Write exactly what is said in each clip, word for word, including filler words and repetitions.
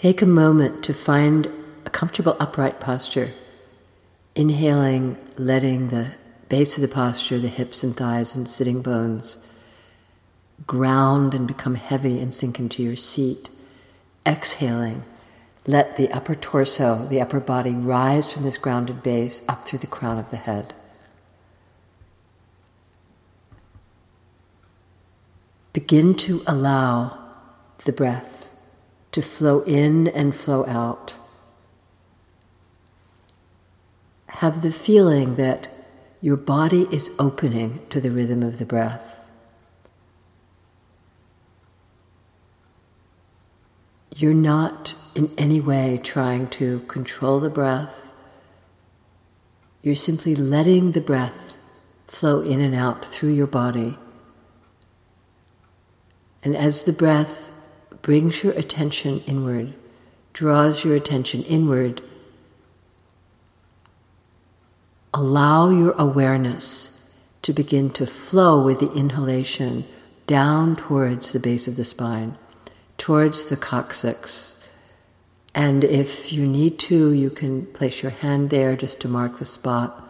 Take a moment to find a comfortable upright posture. Inhaling, letting the base of the posture, the hips and thighs and sitting bones, ground and become heavy and sink into your seat. Exhaling, let the upper torso, the upper body rise from this grounded base up through the crown of the head. Begin to allow the breath to flow in and flow out. Have the feeling that your body is opening to the rhythm of the breath. You're not in any way trying to control the breath. You're simply letting the breath flow in and out through your body. And as the breath brings your attention inward, draws your attention inward, allow your awareness to begin to flow with the inhalation down towards the base of the spine, towards the coccyx. And if you need to, you can place your hand there just to mark the spot.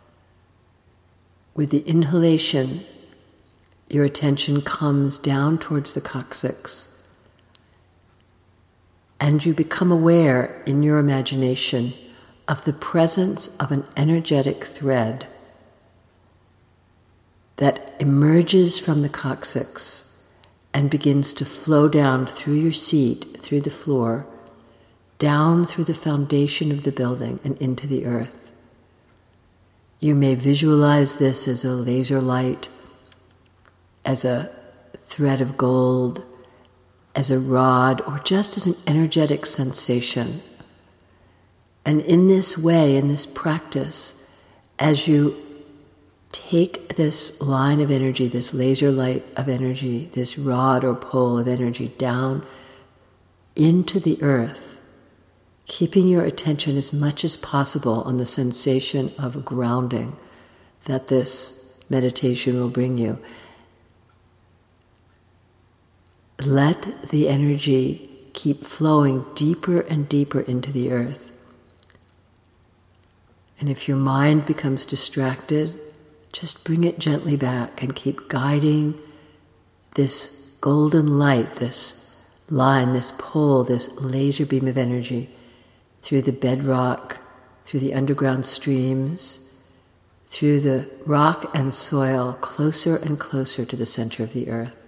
With the inhalation, your attention comes down towards the coccyx, and you become aware in your imagination of the presence of an energetic thread that emerges from the coccyx and begins to flow down through your seat, through the floor, down through the foundation of the building and into the earth. You may visualize this as a laser light, as a thread of gold, as a rod, or just as an energetic sensation. And in this way, in this practice, as you take this line of energy, this laser light of energy, this rod or pole of energy down into the earth, keeping your attention as much as possible on the sensation of grounding that this meditation will bring you. Let the energy keep flowing deeper and deeper into the earth. And if your mind becomes distracted, just bring it gently back and keep guiding this golden light, this line, this pole, this laser beam of energy through the bedrock, through the underground streams, through the rock and soil, closer and closer to the center of the earth.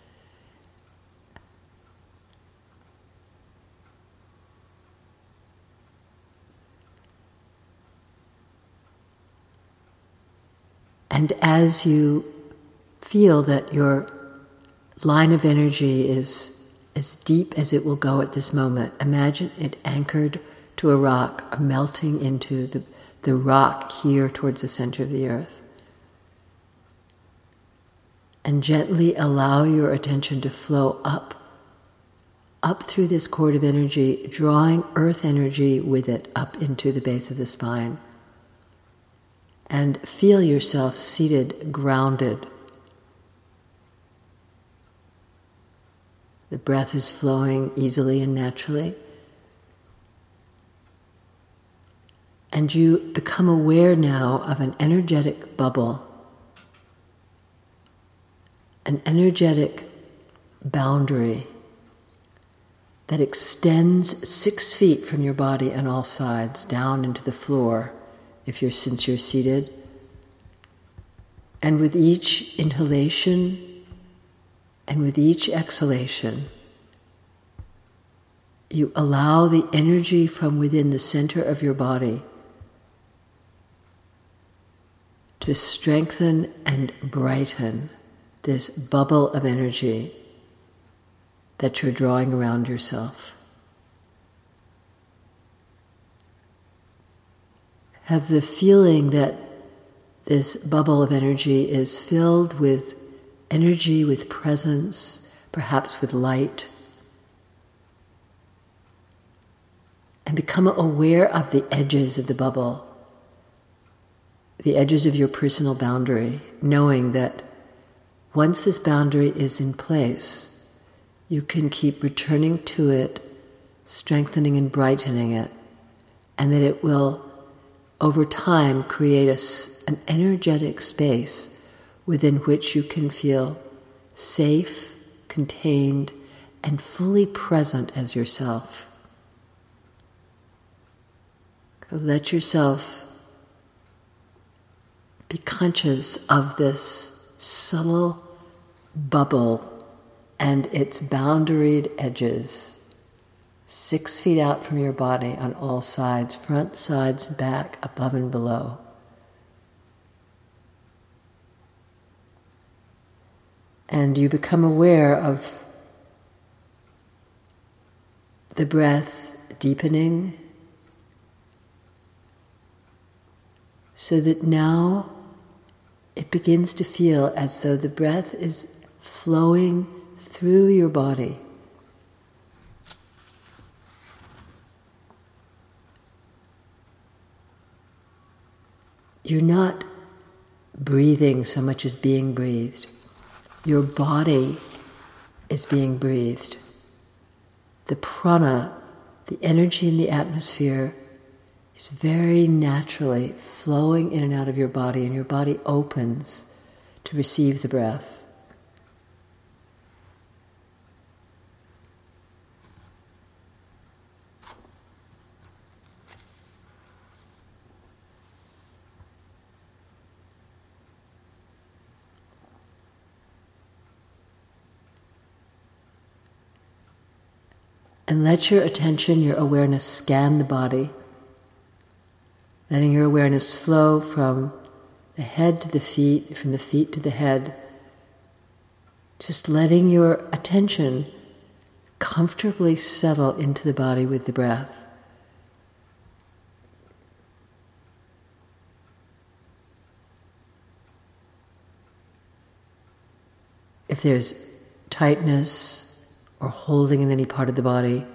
And as you feel that your line of energy is as deep as it will go at this moment, imagine it anchored to a rock, or melting into the, the rock here towards the center of the earth. And gently allow your attention to flow up, up through this cord of energy, drawing earth energy with it up into the base of the spine. And feel yourself seated, grounded. The breath is flowing easily and naturally. And you become aware now of an energetic bubble, an energetic boundary that extends six feet from your body on all sides, down into the floor, if you're since you're seated. And with each inhalation and with each exhalation, you allow the energy from within the center of your body to strengthen and brighten this bubble of energy that you're drawing around yourself. Have the feeling that this bubble of energy is filled with energy, with presence, perhaps with light. And become aware of the edges of the bubble, the edges of your personal boundary, knowing that once this boundary is in place, you can keep returning to it strengthening and brightening it, and that it will, over time, create a, an energetic space within which you can feel safe, contained, and fully present as yourself. So let yourself be conscious of this subtle bubble and its boundaried edges, six feet out from your body on all sides, front, sides, back, above and below. And you become aware of the breath deepening, so that now it begins to feel as though the breath is flowing through your body. You're not breathing so much as being breathed. Your body is being breathed. The prana, the energy in the atmosphere, is very naturally flowing in and out of your body, and your body opens to receive the breath. And let your attention, your awareness scan the body, letting your awareness flow from the head to the feet, from the feet to the head, just letting your attention comfortably settle into the body with the breath. If there's tightness or holding in any part of the body,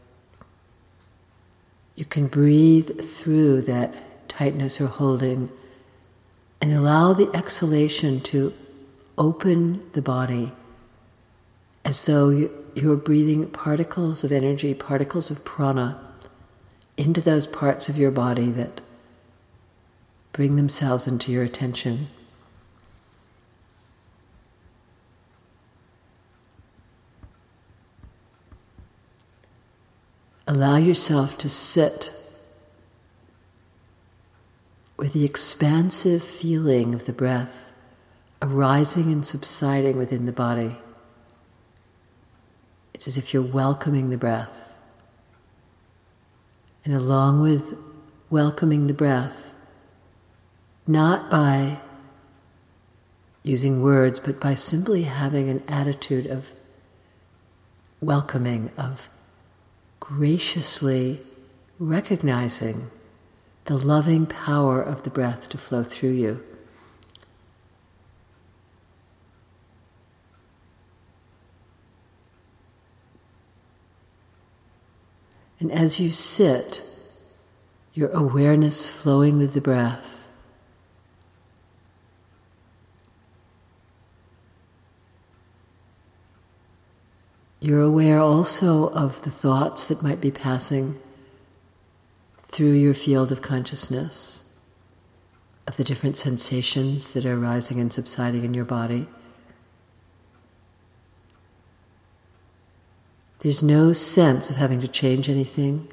you can breathe through that tightness or holding and allow the exhalation to open the body as though you're breathing particles of energy, particles of prana into those parts of your body that bring themselves into your attention. Allow yourself to sit with the expansive feeling of the breath arising and subsiding within the body. It's as if you're welcoming the breath. And along with welcoming the breath, not by using words, but by simply having an attitude of welcoming, of graciously recognizing the loving power of the breath to flow through you. And as you sit, your awareness flowing with the breath, you're aware also of the thoughts that might be passing through your field of consciousness, of the different sensations that are arising and subsiding in your body. There's no sense of having to change anything,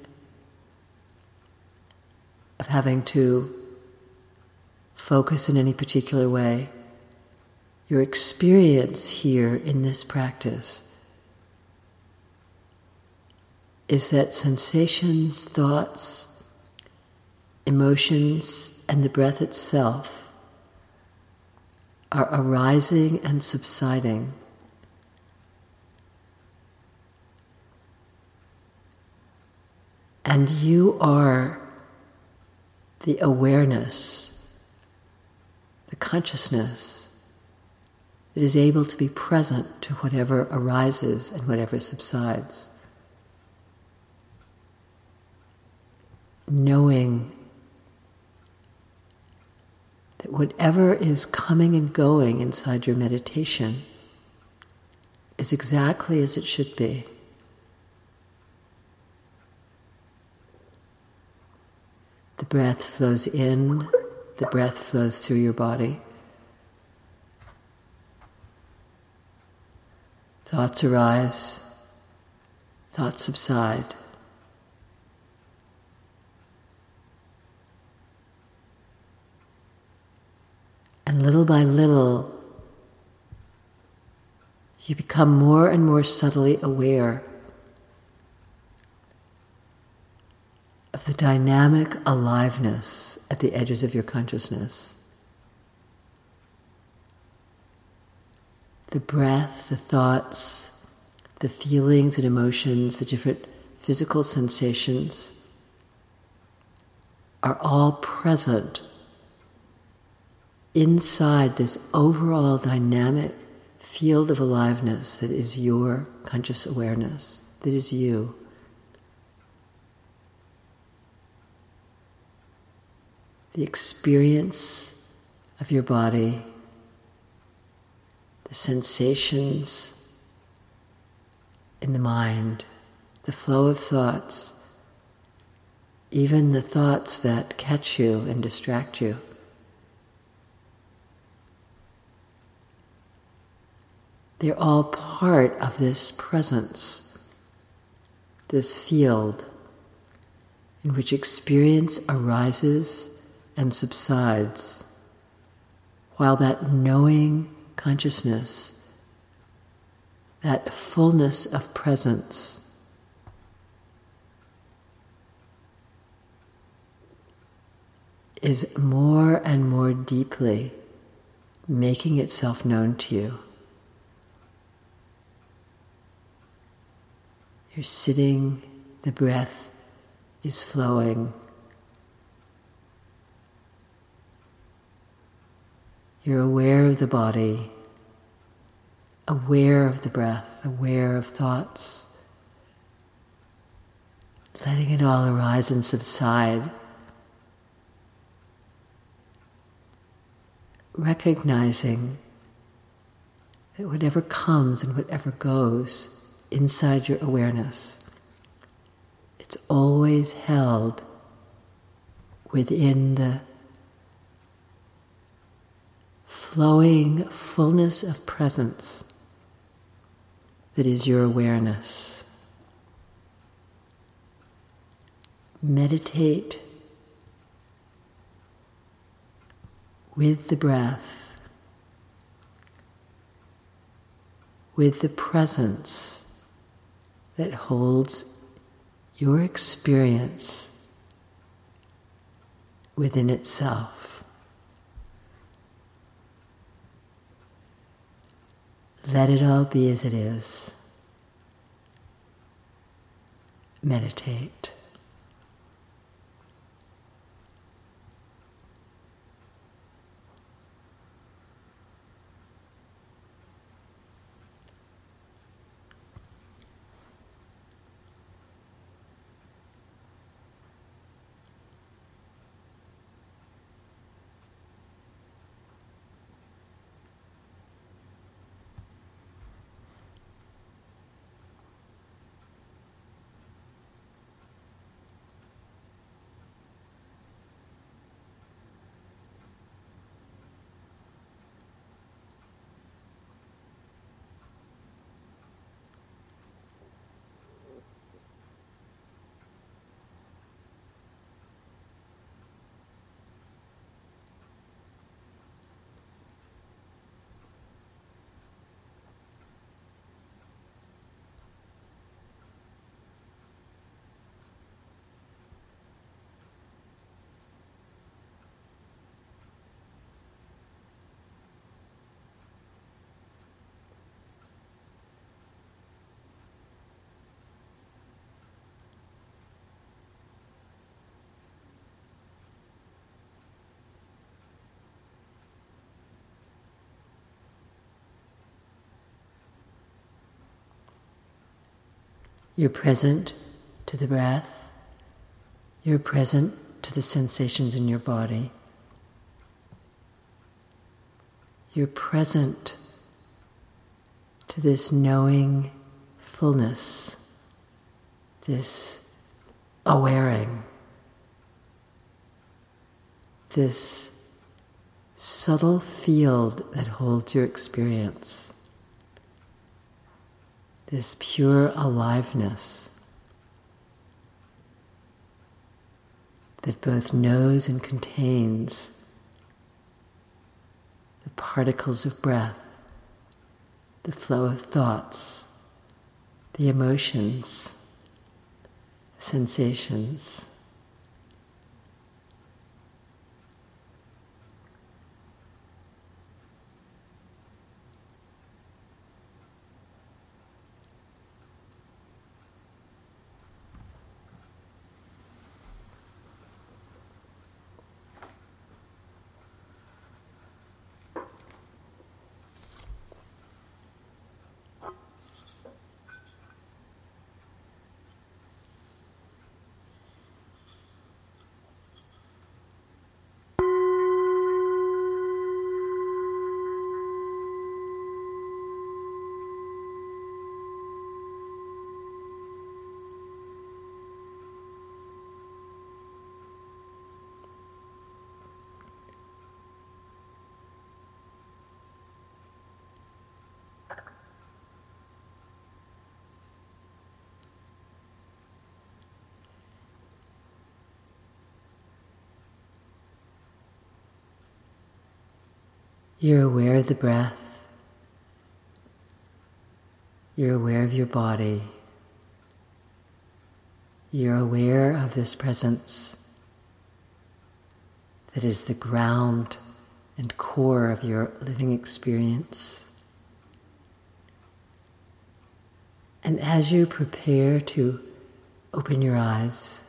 of having to focus in any particular way. Your experience here in this practice is that sensations, thoughts, emotions, and the breath itself are arising and subsiding. And you are the awareness, the consciousness that is able to be present to whatever arises and whatever subsides. Knowing that whatever is coming and going inside your meditation is exactly as it should be. breath flows in, the breath flows through your body. Thoughts arise, thoughts subside. And little by little, you become more and more subtly aware of the dynamic aliveness at the edges of your consciousness. The breath, the thoughts, the feelings and emotions, the different physical sensations are all present inside this overall dynamic field of aliveness that is your conscious awareness, that is you. The experience of your body, the sensations in the mind, the flow of thoughts, even the thoughts that catch you and distract you. They're all part of this presence, this field in which experience arises and subsides, while that knowing consciousness, that fullness of presence, is more and more deeply making itself known to you. You're sitting, the breath is flowing. You're aware of the body, aware of the breath, aware of thoughts, letting it all arise and subside, recognizing that whatever comes and whatever goes inside your awareness, it's always held within the flowing fullness of presence that is your awareness. Meditate with the breath, with the presence that holds your experience within itself. Let it all be as it is. Meditate. You're present to the breath. You're present to the sensations in your body. You're present to this knowing fullness, this awareing. this subtle field that holds your experience, this pure aliveness that both knows and contains the particles of breath, the flow of thoughts, the emotions, the sensations. You're aware of the breath. You're aware of your body. You're aware of this presence that is the ground and core of your living experience. And as you prepare to open your eyes,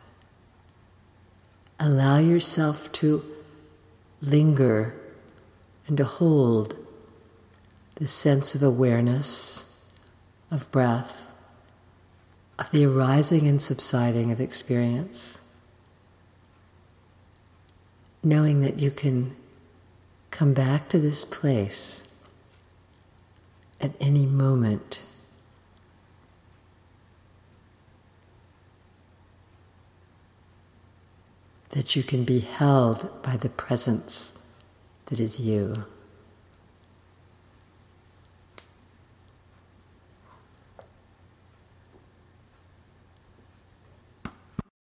allow yourself to linger and to hold the sense of awareness, of breath, of the arising and subsiding of experience, knowing that you can come back to this place at any moment. That you can be held by the presence that is you.